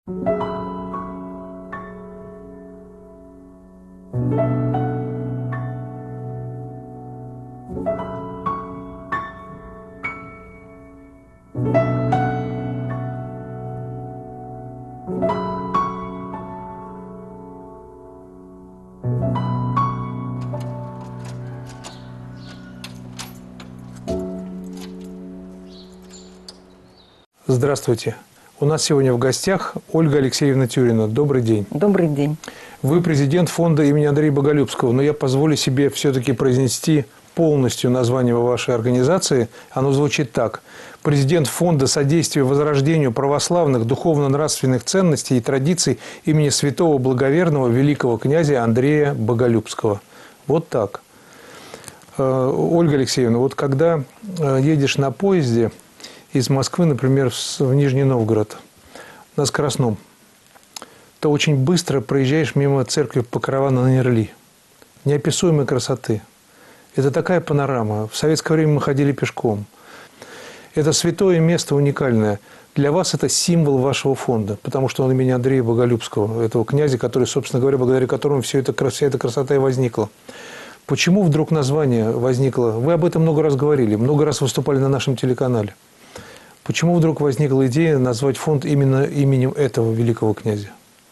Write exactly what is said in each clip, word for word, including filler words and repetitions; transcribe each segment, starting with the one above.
Здравствуйте. У нас сегодня в гостях Ольга Алексеевна Тюрина. Добрый день. Добрый день. Вы президент фонда имени Андрея Боголюбского, но я позволю себе все-таки произнести полностью название вашей организации. Оно звучит так. Президент фонда содействия возрождению православных духовно-нравственных ценностей и традиций имени святого благоверного великого князя Андрея Боголюбского. Вот так. Ольга Алексеевна, вот когда едешь на поезде из Москвы, например, в Нижний Новгород на скоростном, то очень быстро проезжаешь мимо церкви Покрова на Нерли. Неописуемой красоты. Это такая панорама. В советское время мы ходили пешком. Это святое место уникальное. Для вас это символ вашего фонда, потому что он имени Андрея Боголюбского, этого князя, который, собственно говоря, благодаря которому все это, вся эта красота и возникла. Почему вдруг название возникло? Вы об этом много раз говорили, много раз выступали на нашем телеканале. Почему вдруг возникла идея назвать фонд именно именем этого великого князя?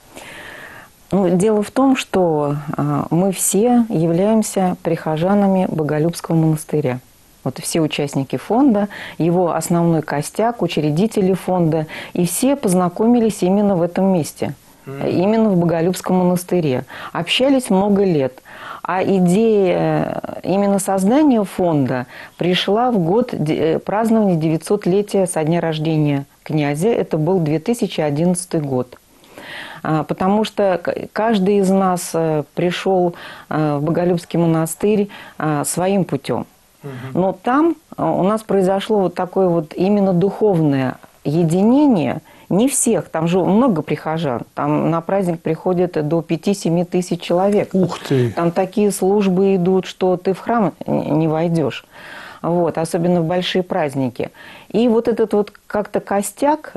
Ну, дело в том, что э, мы все являемся прихожанами Боголюбского монастыря. Вот все участники фонда, его основной костяк, учредители фонда, и все познакомились именно в этом месте, mm. именно в Боголюбском монастыре. Общались много лет. А идея именно создания фонда пришла в год празднования девятисотлетия со дня рождения князя. Это был две тысячи одиннадцатый год. Потому что каждый из нас пришел в Боголюбский монастырь своим путем. Но там у нас произошло вот такое вот именно духовное единение. Не всех, там же много прихожан. Там на праздник приходят до пяти-семи тысяч человек. Ух ты! Там такие службы идут, что ты в храм не войдешь. Вот, особенно в большие праздники. И вот этот вот как-то костяк,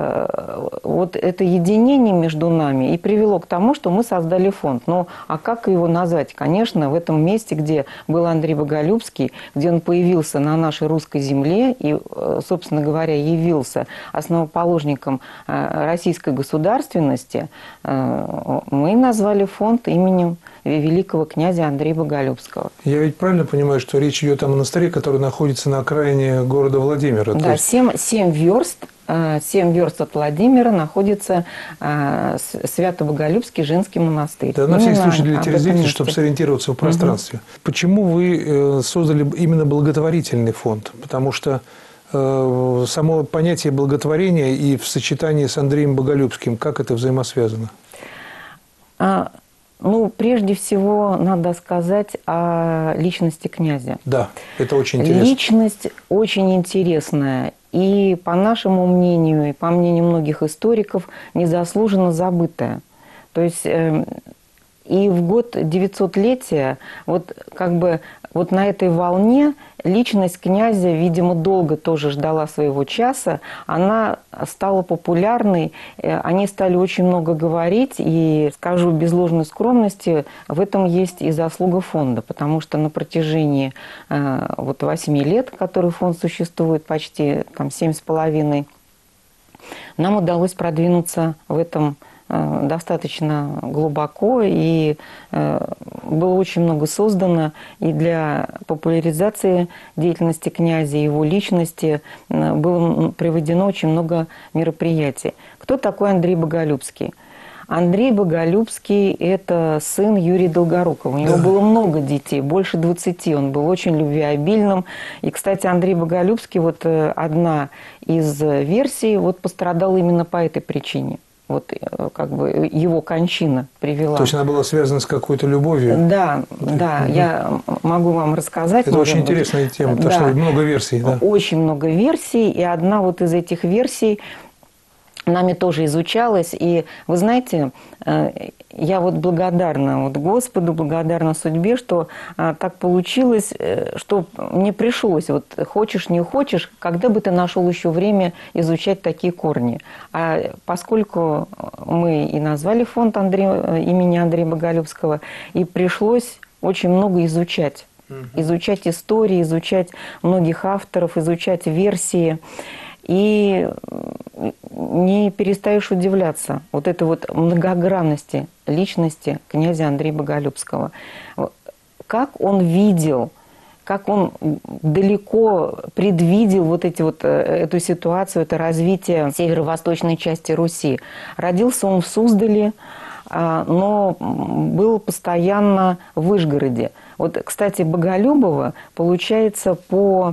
э, вот это единение между нами и привело к тому, что мы создали фонд. Ну, а как его назвать? Конечно, в этом месте, где был Андрей Боголюбский, где он появился на нашей русской земле и, собственно говоря, явился основоположником э, российской государственности, э, мы назвали фонд именем великого князя Андрея Боголюбского. Я ведь правильно понимаю, что речь идет о монастыре, который находится на окраине города Владимира? Да, есть... семь, семь верст. семь верст от Владимира находится Свято-Боголюбский женский монастырь. Да, на всякий случай для телезрителей, чтобы сориентироваться в пространстве. Угу. Почему вы создали именно благотворительный фонд? Потому что э, само понятие благотворения и в сочетании с Андреем Боголюбским, как это взаимосвязано? А... Ну, прежде всего, надо сказать о личности князя. Да, это очень интересно. Личность очень интересная. И, по нашему мнению, и по мнению многих историков, незаслуженно забытая. То есть, э, и в год девятисотлетия, вот как бы вот на этой волне личность князя, видимо, долго тоже ждала своего часа. Она стала популярной, о ней стали очень много говорить. И, скажу без ложной скромности, в этом есть и заслуга фонда. Потому что на протяжении э, вот восьми лет, который фонд существует, почти там, семь с половиной, нам удалось продвинуться в этом достаточно глубоко, и было очень много создано и для популяризации деятельности князя, его личности было проведено очень много мероприятий. Кто такой Андрей Боголюбский? Андрей Боголюбский – это сын Юрия Долгорукова. У него было много детей, больше двадцати. Он был очень любвеобильным. И, кстати, Андрей Боголюбский, вот одна из версий, вот пострадал именно по этой причине. Вот как бы его кончина привела. То есть она была связана с какой-то любовью? Да, да, угу. Я могу вам рассказать. Это очень быть. Интересная тема, потому да. что много версий. Да? Очень много версий, и одна вот из этих версий нами тоже изучалось. И вы знаете, я вот благодарна вот Господу, благодарна судьбе, что так получилось, что мне пришлось, вот хочешь, не хочешь, когда бы ты нашел еще время изучать такие корни. А поскольку мы и назвали фонд Андрея, имени Андрея Боголюбского, и пришлось очень много изучать. Изучать истории, изучать многих авторов, изучать версии. И не перестаешь удивляться вот этой вот многогранности личности князя Андрея Боголюбского. Как он видел, как он далеко предвидел вот, эти вот эту ситуацию, это развитие северо-восточной части Руси. Родился он в Суздале, но был постоянно в Вышгороде. Вот, кстати, Боголюбова получается по...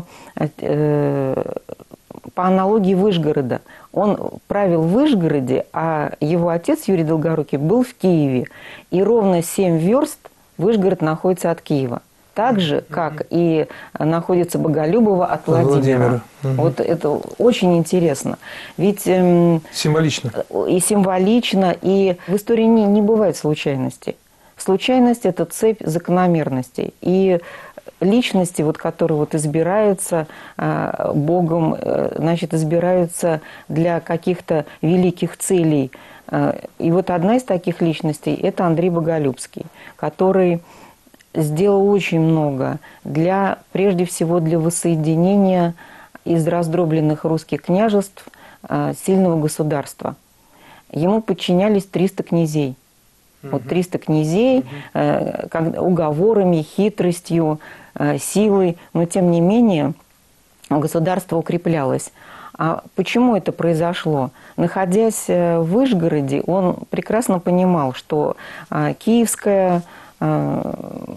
по аналогии Вышгорода. Он правил в Вышгороде, а его отец Юрий Долгорукий был в Киеве. И ровно семь верст Вышгород находится от Киева. Так же, как и находится Боголюбова от Владимира. Владимира. Угу. Вот это очень интересно. Ведь... Эм, символично. И символично, и в истории не, не бывает случайностей. Случайность – это цепь закономерностей. И личности, вот, которые вот избираются э, Богом, э, значит, избираются для каких-то великих целей. Э, и вот одна из таких личностей – это Андрей Боголюбский, который сделал очень много для, прежде всего, для воссоединения из раздробленных русских княжеств э, сильного государства. Ему подчинялись триста князей. Вот триста князей, э, как, уговорами, хитростью, э, силой, но тем не менее государство укреплялось. А почему это произошло? Находясь в Вышгороде, он прекрасно понимал, что э, киевская э,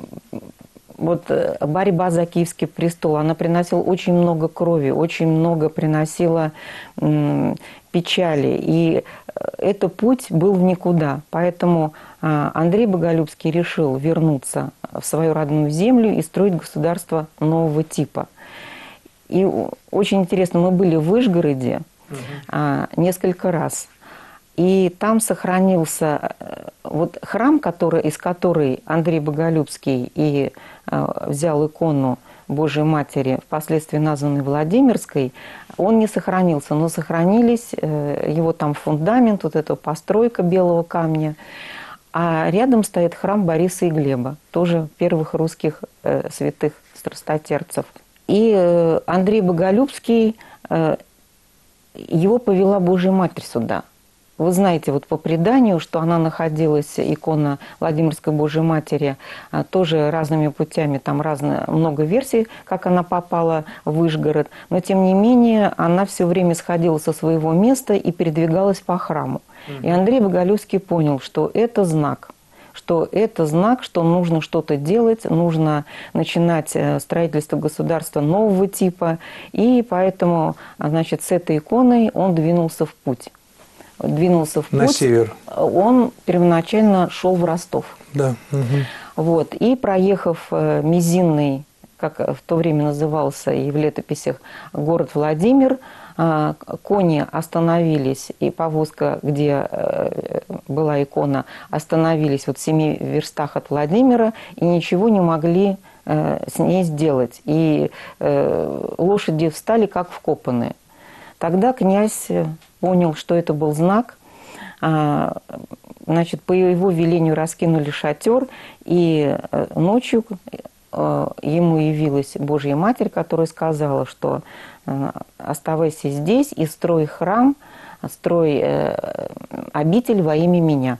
вот, борьба за киевский престол, она приносила очень много крови, очень много приносила э, печали. И этот путь был в никуда. Поэтому Андрей Боголюбский решил вернуться в свою родную землю и строить государство нового типа. И очень интересно, мы были в Вышгороде угу. несколько раз. И там сохранился вот храм, который, из которой Андрей Боголюбский и взял икону Божией Матери, впоследствии названной Владимирской, он не сохранился, но сохранились его там фундамент, вот эта постройка белого камня. А рядом стоит храм Бориса и Глеба, тоже первых русских э, святых страстотерцев. И э, Андрей Боголюбский, э, его повела Божья Матерь сюда. Вы знаете, вот по преданию, что она находилась, икона Владимирской Божьей Матери, тоже разными путями, там разные, много версий, как она попала в Вышгород, но тем не менее она все время сходила со своего места и передвигалась по храму. И Андрей Боголюбский понял, что это знак, что это знак, что нужно что-то делать, нужно начинать строительство государства нового типа, и поэтому, значит, с этой иконой он двинулся в путь. Двинулся в путь. На север. Он первоначально шел в Ростов. Да. Угу. Вот. И проехав Мизинный, как в то время назывался и в летописях, город Владимир, кони остановились, и повозка, где была икона, остановились вот в семи верстах от Владимира, и ничего не могли с ней сделать. И лошади встали как вкопанные. Тогда князь понял, что это был знак. Значит, по его велению раскинули шатер, и ночью ему явилась Божья Матерь, которая сказала, что оставайся здесь и строй храм, строй обитель во имя меня.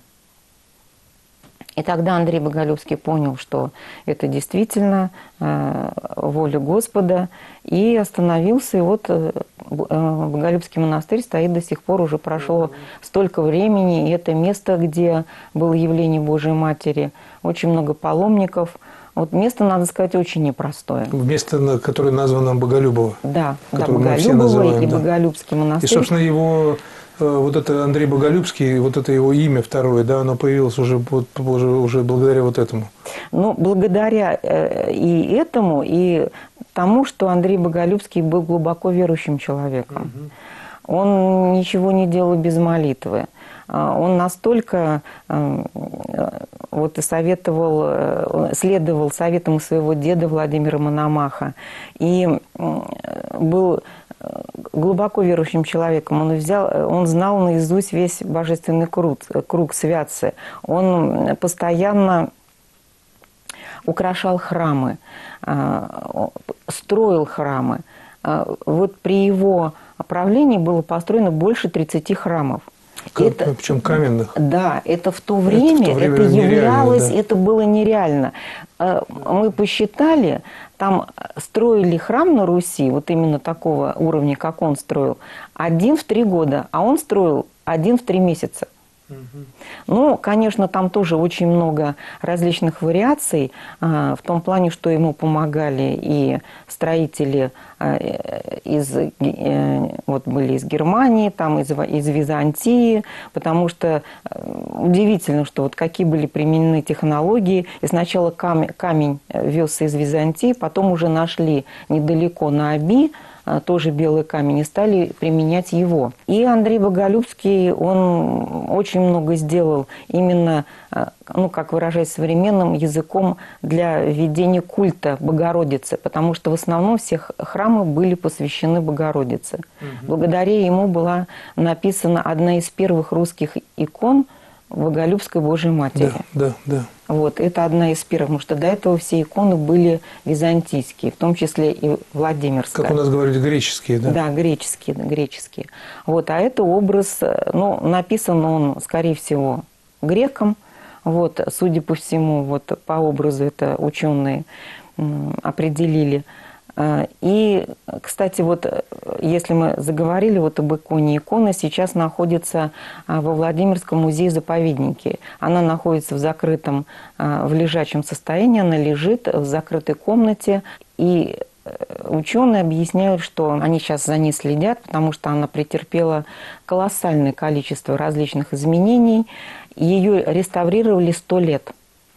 И тогда Андрей Боголюбский понял, что это действительно э, воля Господа, и остановился. И вот э, Боголюбский монастырь стоит до сих пор, уже прошло столько времени, и это место, где было явление Божьей Матери, очень много паломников. Вот место, надо сказать, очень непростое. Место, которое названо Боголюбово. Да, да, Боголюбово и да. Боголюбский монастырь. И, собственно, его... Вот это Андрей Боголюбский, вот это его имя второе, да, оно появилось уже, вот, уже, уже благодаря вот этому. Ну, благодаря и этому, и тому, что Андрей Боголюбский был глубоко верующим человеком. Он ничего не делал без молитвы. Он настолько вот и советовал, следовал советам своего деда Владимира Мономаха и был глубоко верующим человеком. Он взял, он знал наизусть весь божественный круг, круг святцы. Он постоянно украшал храмы, строил храмы. Вот при его правлении было построено больше тридцати храмов. Это, причем каменных. Да, это в то время, это, в то время это являлось, да. Это было нереально. Мы посчитали, там строили храм на Руси, вот именно такого уровня, как он строил, один в три года, а он строил один в три месяца. Ну, конечно, там тоже очень много различных вариаций, в том плане, что ему помогали и строители из, вот были из Германии, там из, из Византии, потому что удивительно, что вот какие были применены технологии. И сначала камень, камень везся из Византии, потом уже нашли недалеко на Оби, тоже белый камень, и стали применять его. И Андрей Боголюбский, он очень много сделал именно, ну, как выражаясь современным языком, для ведения культа Богородицы, потому что в основном все храмы были посвящены Богородице. Угу. Благодаря ему была написана одна из первых русских икон Боголюбской Божьей Матери. Да, да, да. Вот, это одна из первых, потому что до этого все иконы были византийские, в том числе и Владимирская. Как у нас говорят, греческие, да? Да, греческие, греческие. Вот, а это образ, ну, написан он, скорее всего, греком. Вот, судя по всему, вот по образу это ученые определили. И, кстати, вот если мы заговорили вот об иконе, икона сейчас находится во Владимирском музее-заповеднике. Она находится в закрытом, в лежачем состоянии, она лежит в закрытой комнате. И ученые объясняют, что они сейчас за ней следят, потому что она претерпела колоссальное количество различных изменений. Ее реставрировали сто лет.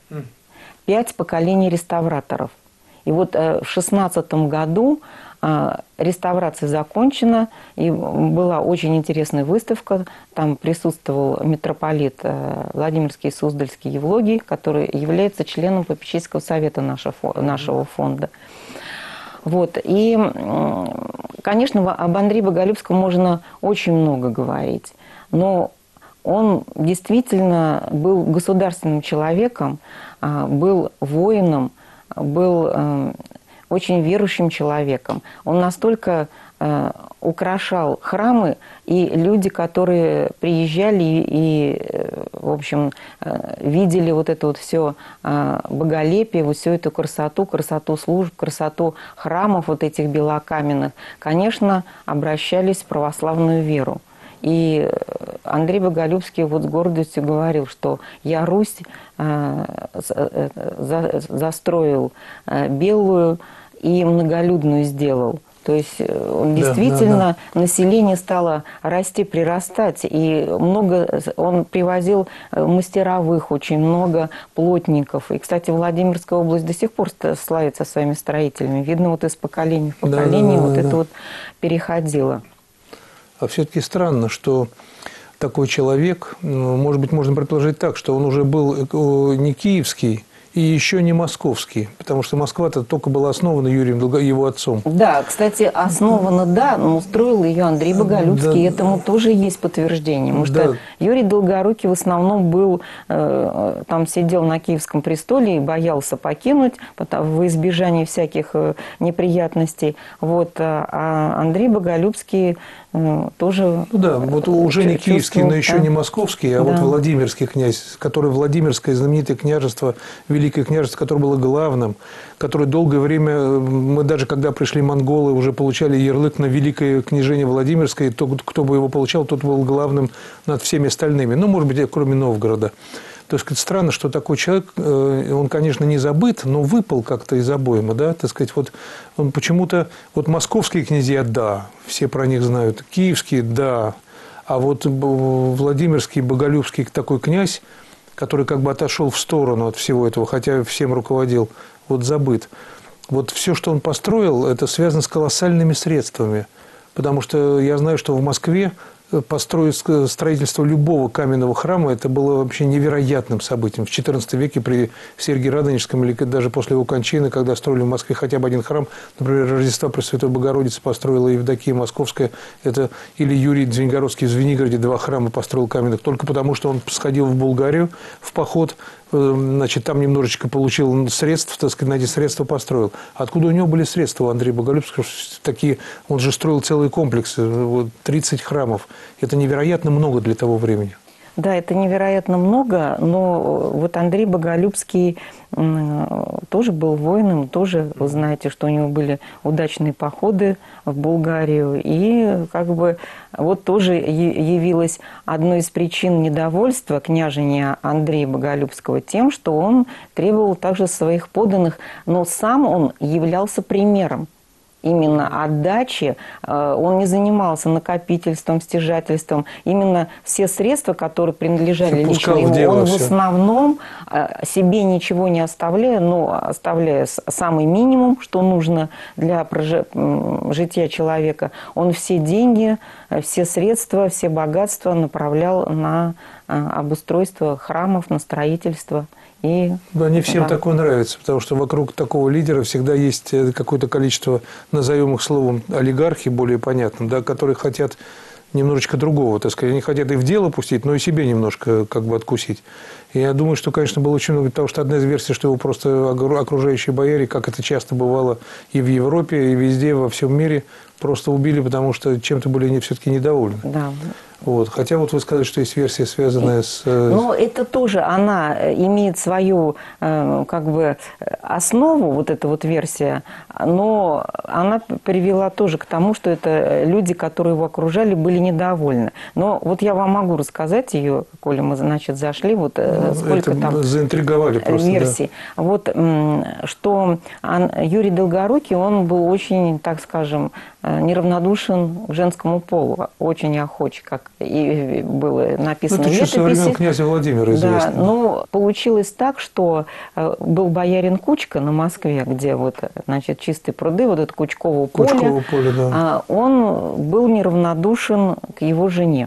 Пять поколений реставраторов. И вот в шестнадцатом году реставрация закончена, и была очень интересная выставка. Там присутствовал митрополит Владимирский и Суздальский Евлогий, который является членом попечительского совета нашего фонда. Вот. И, конечно, об Андрее Боголюбском можно очень много говорить, но он действительно был государственным человеком, был воином, был э, очень верующим человеком. Он настолько э, украшал храмы, и люди, которые приезжали и, и в общем, э, видели вот это вот все э, боголепие, вот всю эту красоту, красоту служб, красоту храмов вот этих белокаменных, конечно, обращались в православную веру. И Андрей Боголюбский вот с гордостью говорил, что я Русь э, за, застроил э, белую и многолюдную сделал. То есть он действительно, да, да, да. население стало расти, прирастать. И много, он привозил мастеровых, очень много плотников. И, кстати, Владимирская область до сих пор славится своими строителями. Видно, вот из поколения в поколение да, да, да, вот да, это да. вот переходило. А все-таки странно, что такой человек, может быть, можно предположить так, что он уже был не киевский и еще не московский, потому что Москва-то только была основана Юрием, его отцом. Да, кстати, основана, да, но устроил ее Андрей Боголюбский, да, и этому тоже есть подтверждение. Потому да. что Юрий Долгорукий в основном был, э, там сидел на Киевском престоле и боялся покинуть во избежание всяких неприятностей. Вот, а Андрей Боголюбский тоже... Ну да, вот уже не киевский, но еще да. не московский, а да. вот Владимирский князь, который Владимирское знаменитое княжество, Великое княжество, которое было главным, которое долгое время, мы даже когда пришли монголы, уже получали ярлык на Великое княжение Владимирское, и тот, кто бы его получал, тот был главным над всеми остальными. Ну, может быть, кроме Новгорода. То есть, странно, что такой человек, он, конечно, не забыт, но выпал как-то из обоймы, да, так сказать, вот он почему-то, вот московские князья, да, все про них знают, киевские, да, а вот Владимирский, Боголюбский такой князь, который как бы отошел в сторону от всего этого, хотя всем руководил, вот забыт. Вот все, что он построил, это связано с колоссальными средствами. Потому что я знаю, что в Москве построить строительство любого каменного храма, это было вообще невероятным событием. В четырнадцатом веке при Сергии Радонежском, или даже после его кончины, когда строили в Москве хотя бы один храм, например, Рождества Пресвятой Богородицы построила Евдокия Московская, это, или Юрий Звенигородский в Звенигороде два храма построил каменных, только потому, что он сходил в Булгарию в поход, значит, там немножечко получил средств, так сказать, на эти средства построил. Откуда у него были средства, у Андрея Боголюбского? Такие, он же строил целые комплексы, вот, тридцать храмов. Это невероятно много для того времени. Да, это невероятно много, но вот Андрей Боголюбский тоже был воином, тоже, вы знаете, что у него были удачные походы в Булгарию, и как бы вот тоже явилась одной из причин недовольства княжения Андрея Боголюбского тем, что он требовал также своих подданных, но сам он являлся примером именно отдачи, он не занимался накопительством, стяжательством. Именно все средства, которые принадлежали лично ему, он в основном себе ничего не оставляя, но оставляя самый минимум, что нужно для жития человека, он все деньги, все средства, все богатства направлял на обустройство храмов, на строительство. И, да, не всем да. такое нравится, потому что вокруг такого лидера всегда есть какое-то количество, назовем их словом, олигархи, более понятным, да, которые хотят немножечко другого, так сказать. Они хотят и в дело пустить, но и себе немножко как бы откусить. И я думаю, что, конечно, было очень много, потому что одна из версий, что его просто окружающие бояре, как это часто бывало и в Европе, и везде, во всем мире, просто убили, потому что чем-то были они все-таки недовольны. Да. Вот. Хотя вот вы сказали, что есть версия, связанная с... Но это тоже, она имеет свою как бы основу, вот эта вот версия, но она привела тоже к тому, что это люди, которые его окружали, были недовольны. Но вот я вам могу рассказать ее, коли мы, значит, зашли, вот ну, сколько там заинтриговали просто, версий. Да. Вот что Юрий Долгорукий, он был очень, так скажем, неравнодушен к женскому полу, очень охоч, как и было написано ну, в летописи. Со времен князя Владимира известно. Да, но получилось так, что был боярин Кучка на Москве, где вот, значит, чистые пруды, вот это Кучково поле. Кучково поле, да. Он был неравнодушен к его жене,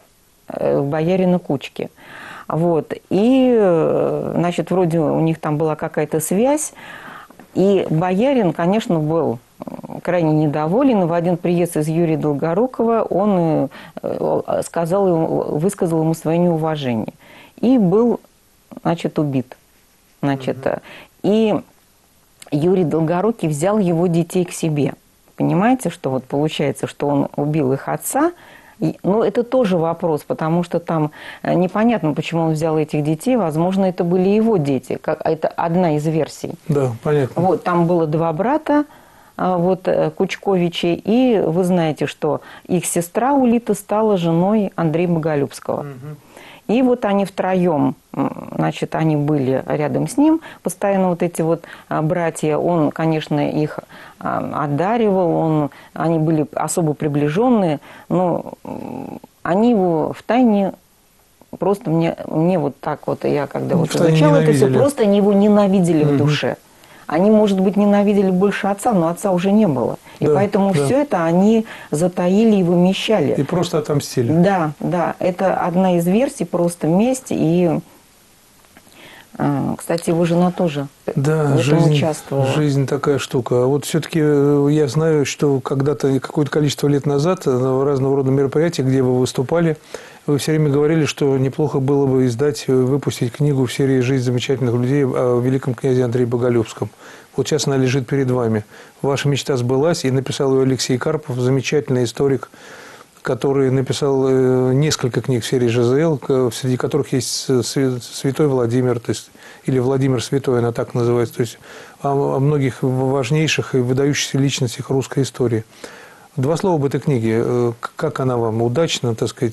боярину Кучке. Вот. И, значит, вроде у них там была какая-то связь, и боярин, конечно, был крайне недоволен. И в один приезд из Юрия Долгорукова он сказал, высказал ему свое неуважение. И был, значит, убит. Значит, mm-hmm. И Юрий Долгорукий взял его детей к себе. Понимаете, что вот получается, что он убил их отца. Ну, это тоже вопрос, потому что там непонятно, почему он взял этих детей. Возможно, это были его дети. Как, это одна из версий. Да, понятно. Вот, там было два брата, вот, Кучковичи, и вы знаете, что их сестра Улита стала женой Андрея Боголюбского. Угу. И вот они втроем, значит, они были рядом с ним, постоянно вот эти вот братья, он, конечно, их одаривал, он, они были особо приближенные, но они его втайне просто мне, мне вот так вот, я когда вот изучала это все, просто они его ненавидели угу. в душе. Они, может быть, ненавидели больше отца, но отца уже не было. И да, поэтому да. все это они затаили и вымещали. И просто отомстили. Да, да. Это одна из версий, просто месть. И, кстати, его жена тоже да, в этом жизнь, участвовала. Жизнь такая штука. А вот все-таки я знаю, что когда-то, какое-то количество лет назад, на разного рода мероприятиях, где вы выступали, вы все время говорили, что неплохо было бы издать, выпустить книгу в серии «Жизнь замечательных людей» о великом князе Андрее Боголюбском. Вот сейчас она лежит перед вами. Ваша мечта сбылась, и написал ее Алексей Карпов, замечательный историк, который написал несколько книг в серии ЖЗЛ, среди которых есть Святой Владимир, то есть, или Владимир Святой, она так называется, то есть о многих важнейших и выдающихся личностях русской истории. Два слова об этой книге. Как она вам? Удачно, так сказать?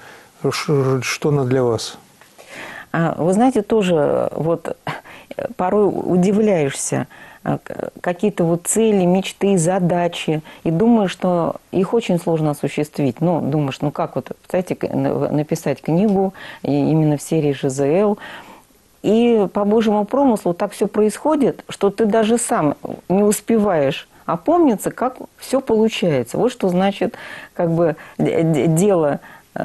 Что она для вас? Вы знаете, тоже вот порой удивляешься, какие-то вот цели, мечты, задачи, и думаешь, что их очень сложно осуществить. Ну, думаешь, ну как вот, кстати, написать книгу именно в серии ЖЗЛ. И по Божьему промыслу так все происходит, что ты даже сам не успеваешь опомниться, как все получается. Вот что значит как бы дело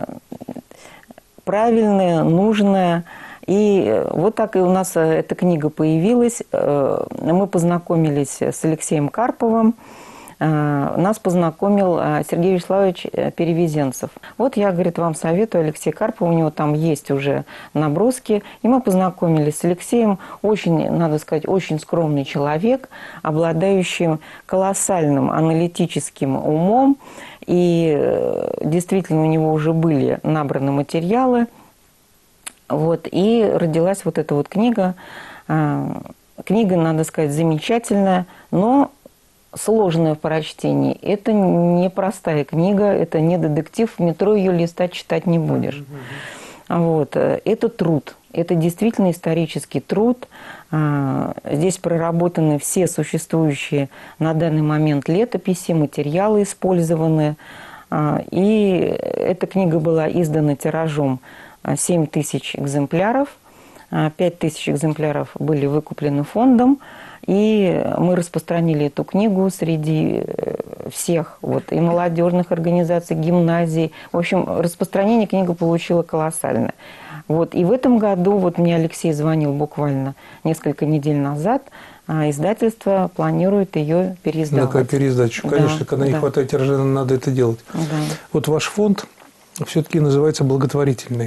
правильное, нужное. И вот так и у нас эта книга появилась. Мы познакомились с Алексеем Карповым. Нас познакомил Сергей Вячеславович Перевезенцев. Вот я, говорит, вам советую Алексея Карпова, у него там есть уже наброски. И мы познакомились с Алексеем. Очень, надо сказать, очень скромный человек, обладающий колоссальным аналитическим умом. И действительно у него уже были набраны материалы. Вот, и родилась вот эта вот книга. Книга, надо сказать, замечательная, но сложная в прочтении. Это непростая книга, это не детектив, в метро ее листать, читать не будешь. Вот. Это труд, это действительно исторический труд. Здесь проработаны все существующие на данный момент летописи, материалы использованы. И эта книга была издана тиражом семь тысяч экземпляров. пять тысяч экземпляров были выкуплены фондом. И мы распространили эту книгу среди всех, вот, и молодежных организаций, гимназий. В общем, распространение книга получила колоссальное. Вот, и в этом году, вот мне Алексей звонил буквально несколько недель назад, а издательство планирует ее переиздавать. На переиздачу, конечно, да, когда да. не хватает тиража, надо это делать. Да. Вот ваш фонд все-таки называется благотворительный.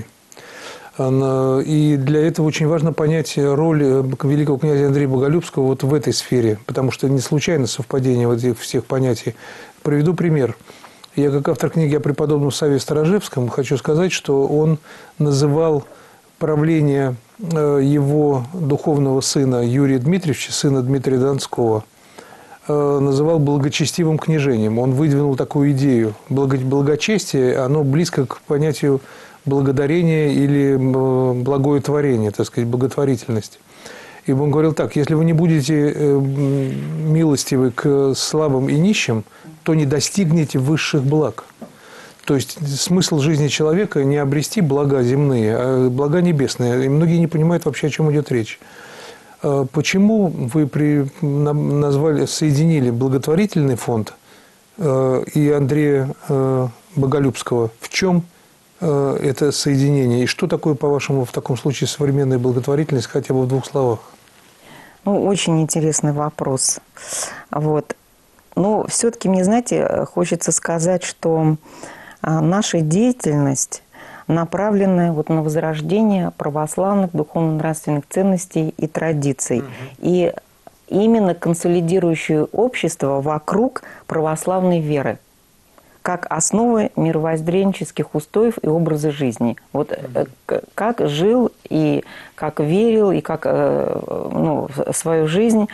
И для этого очень важно понять роль великого князя Андрея Боголюбского вот в этой сфере, потому что не случайно совпадение вот этих всех понятий. Приведу пример. Я, как автор книги о преподобном Савве Сторожевском, хочу сказать, что он называл правление его духовного сына Юрия Дмитриевича, сына Дмитрия Донского, называл благочестивым княжением. Он выдвинул такую идею. Благочестие, оно близко к понятию благодарение или благое творение, так сказать, благотворительность. И он говорил так: если вы не будете милостивы к слабым и нищим, то не достигнете высших благ. То есть смысл жизни человека не обрести блага земные, а блага небесные. И многие не понимают вообще, о чем идет речь. Почему вы при, назвали, соединили благотворительный фонд и Андрея Боголюбского? В чем это соединение? И что такое, по-вашему, в таком случае современная благотворительность, хотя бы в двух словах? Ну, очень интересный вопрос. Вот. Но все-таки мне, знаете, хочется сказать, что наша деятельность направленная вот на возрождение православных духовно-нравственных ценностей и традиций. Угу. И именно консолидирующее общество вокруг православной веры, как основы мировоззренческих устоев и образа жизни. Вот mm-hmm. как жил и как верил, и как ну, свою жизнь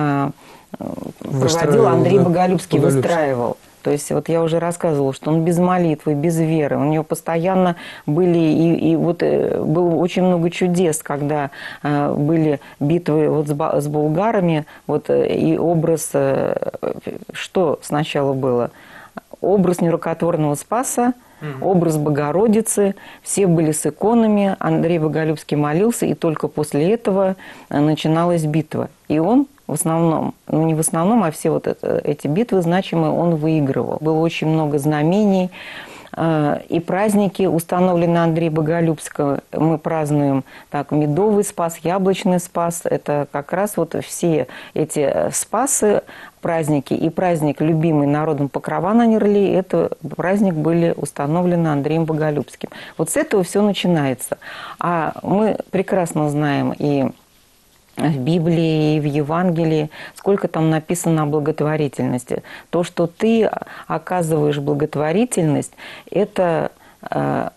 проводил Андрей да. Боголюбский, Боголюбский, выстраивал. То есть вот я уже рассказывала, что он без молитвы, без веры. У него постоянно были, и, и вот было очень много чудес, когда э, были битвы вот с, с булгарами, вот, и образ, э, что сначала было? Образ нерукотворного Спаса, угу. образ Богородицы, все были с иконами, Андрей Боголюбский молился, и только после этого начиналась битва. И он в основном, ну не в основном, а все вот это, эти битвы значимые он выигрывал. Было очень много знамений, и праздники установлены Андрея Боголюбского. Мы празднуем так, медовый спас, яблочный спас. Это как раз вот все эти спасы, праздники. И праздник, любимый народом Покрова на Нерли, это праздник были установлены Андреем Боголюбским. Вот с этого все начинается. А мы прекрасно знаем и в Библии, и в Евангелии, сколько там написано о благотворительности. То, что ты оказываешь благотворительность, это э,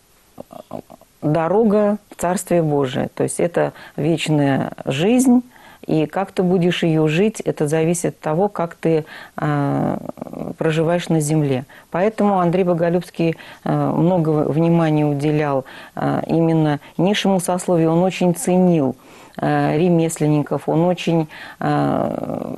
дорога в Царствие Божие. То есть это вечная жизнь, и как ты будешь ее жить, это зависит от того, как ты э, проживаешь на земле. Поэтому Андрей Боголюбский э, много внимания уделял э, именно низшему сословию, он очень ценил ремесленников, он очень э,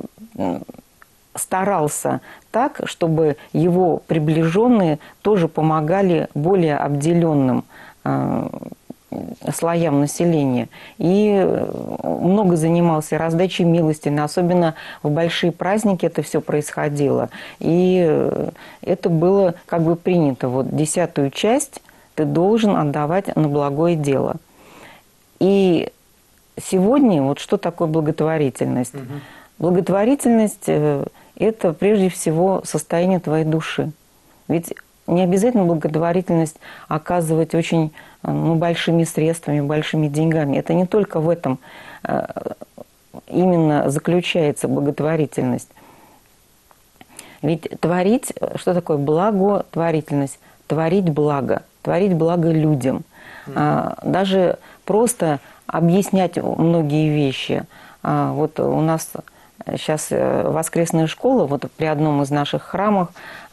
старался так, чтобы его приближенные тоже помогали более обделенным, э, слоям населения. И много занимался раздачей милостин, особенно в большие праздники это все происходило. И это было как бы принято. Вот десятую часть ты должен отдавать на благое дело. И сегодня вот что такое благотворительность? Угу. Благотворительность – это прежде всего состояние твоей души. Ведь не обязательно благотворительность оказывать очень ну, большими средствами, большими деньгами. Это не только в этом именно заключается благотворительность. Ведь творить, что такое благотворительность? Творить благо, творить благо людям. Mm-hmm. Даже просто объяснять многие вещи. Вот у нас сейчас воскресная школа, вот при одном из наших храмов,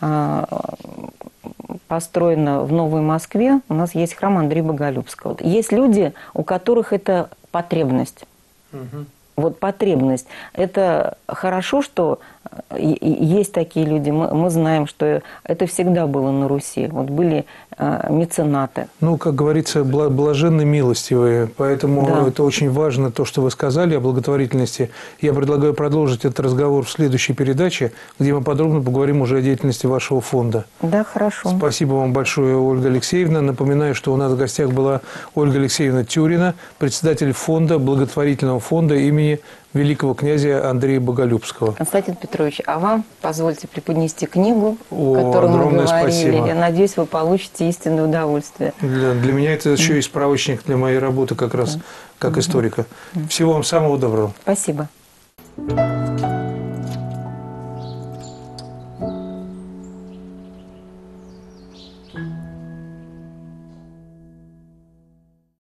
построена в Новой Москве, у нас есть храм Андрея Боголюбского. Есть люди, у которых это потребность. Угу. Вот потребность. Это хорошо, что есть такие люди. Мы, мы знаем, что это всегда было на Руси. Вот были э, меценаты. Ну, как говорится, блаженны милостивые. Поэтому да. это очень важно, то, что вы сказали о благотворительности. Я предлагаю продолжить этот разговор в следующей передаче, где мы подробно поговорим уже о деятельности вашего фонда. Да, хорошо. Спасибо вам большое, Ольга Алексеевна. Напоминаю, что у нас в гостях была Ольга Алексеевна Тюрина, председатель фонда, благотворительного фонда имени великого князя Андрея Боголюбского. Константин Петрович, а вам позвольте преподнести книгу, О, о которой мы говорили. Спасибо. Я надеюсь, вы получите истинное удовольствие. Для, для меня это еще и справочник для моей работы как раз, как историка. Всего вам самого доброго. Спасибо.